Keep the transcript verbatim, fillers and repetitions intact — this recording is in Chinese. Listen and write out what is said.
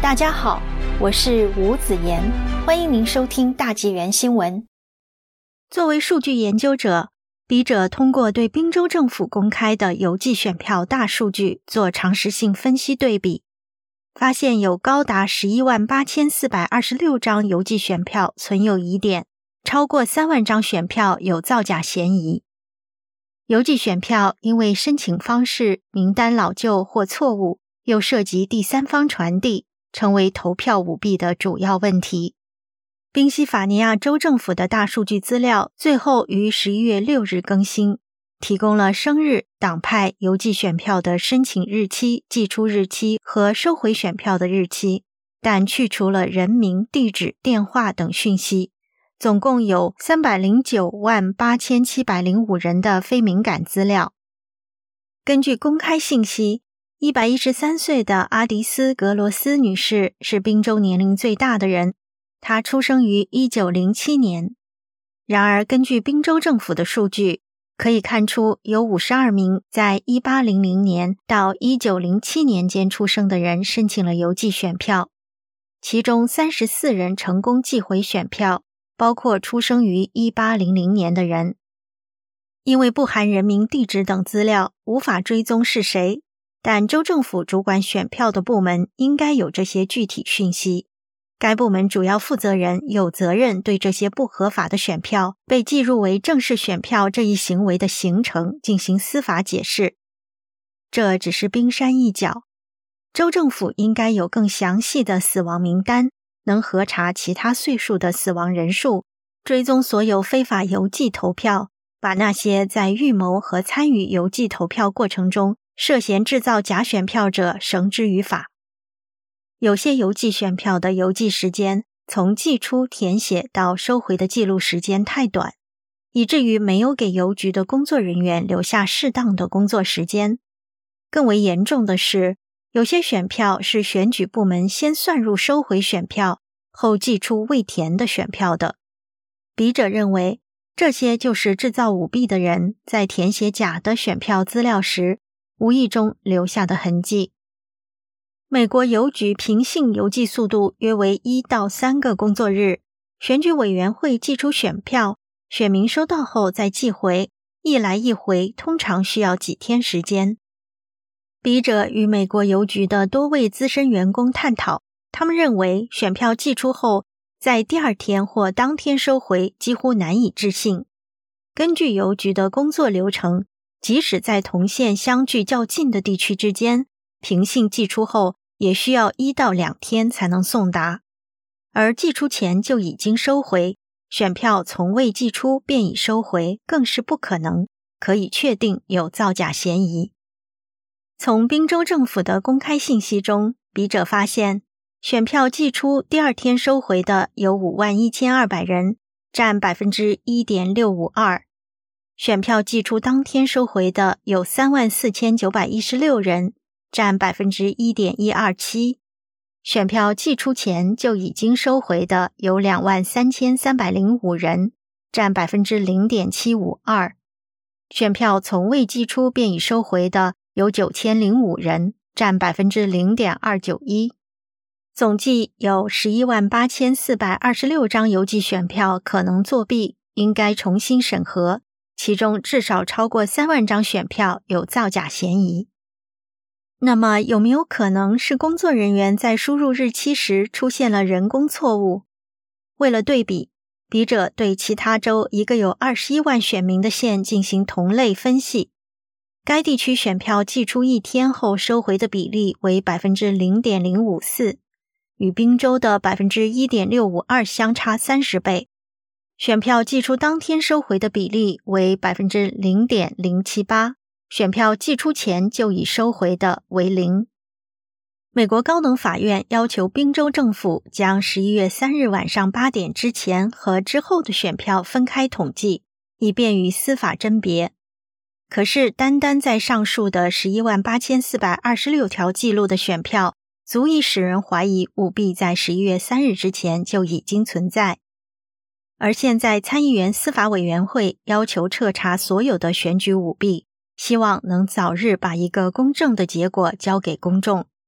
大家好，我是吴子妍，欢迎您收听大纪元新闻。作为数据研究者，笔者通过对宾州政府公开的邮寄选票大数据做常识性分析对比，发现有高达十一万八千四百二十六张邮寄选票存有疑点，超过三万张选票有造假嫌疑。邮寄选票因为申请方式、名单老旧或错误，又涉及第三方传递，成为投票舞弊的主要问题。宾夕法尼亚州政府的大数据资料最后于十一月六日更新，提供了生日、党派邮寄选票的申请日期、寄出日期和收回选票的日期，但去除了人名、地址、电话等讯息。总共有三百零九万八千七百零五人的非敏感资料。根据公开信息，一百一十三岁的阿迪斯·格罗斯女士是宾州年龄最大的人，她出生于一九零七年。然而，根据宾州政府的数据，可以看出有五十二名在一八零零年到一九零七年间出生的人申请了邮寄选票，其中三十四人成功寄回选票，包括出生于一八零零年的人。因为不含人名、地址等资料，无法追踪是谁，但州政府主管选票的部门应该有这些具体讯息。该部门主要负责人有责任对这些不合法的选票被计入为正式选票这一行为的形成进行司法解释。这只是冰山一角，州政府应该有更详细的死亡名单，能核查其他岁数的死亡人数，追踪所有非法邮寄投票，把那些在预谋和参与邮寄投票过程中涉嫌制造假选票者绳之于法。有些邮寄选票的邮寄时间，从寄出、填写到收回的记录时间太短，以至于没有给邮局的工作人员留下适当的工作时间。更为严重的是，有些选票是选举部门先算入收回选票，后寄出未填的选票的。笔者认为，这些就是制造舞弊的人在填写假的选票资料时，无意中留下的痕迹。美国邮局平信邮寄速度约为一到三个工作日，选举委员会寄出选票，选民收到后再寄回，一来一回通常需要几天时间。笔者与美国邮局的多位资深员工探讨，他们认为选票寄出后，在第二天或当天收回几乎难以置信。根据邮局的工作流程，即使在同县相距较近的地区之间，平信寄出后也需要一到两天才能送达，而寄出前就已经收回，选票从未寄出便已收回更是不可能，可以确定有造假嫌疑。从宾州政府的公开信息中，笔者发现，选票寄出第二天收回的有五万一千二百人，占 百分之一点六五二。选票寄出当天收回的有 三万四千九百一十六人，占 百分之一点一二七。选票寄出前就已经收回的有 两万三千三百零五人，占 百分之零点七五二。选票从未寄出便已收回的有九千零五人，占 百分之零点二九一。总计有十一万八千四百二十六张邮寄选票可能作弊，应该重新审核，其中至少超过三万张选票有造假嫌疑。那么有没有可能是工作人员在输入日期时出现了人工错误？为了对比，笔者对其他州一个有二十一万选民的县进行同类分析，该地区选票寄出一天后收回的比例为 百分之零点零五四， 与宾州的 百分之一点六五二 相差三十倍。选票寄出当天收回的比例为 百分之零点零七八， 选票寄出前就已收回的为零。美国高等法院要求宾州政府将十一月三日晚上八点之前和之后的选票分开统计，以便于司法甄别。可是单单在上述的十一万八千四百二十六条记录的选票，足以使人怀疑舞弊在十一月三日之前就已经存在。而现在参议员司法委员会要求彻查所有的选举舞弊，希望能早日把一个公正的结果交给公众。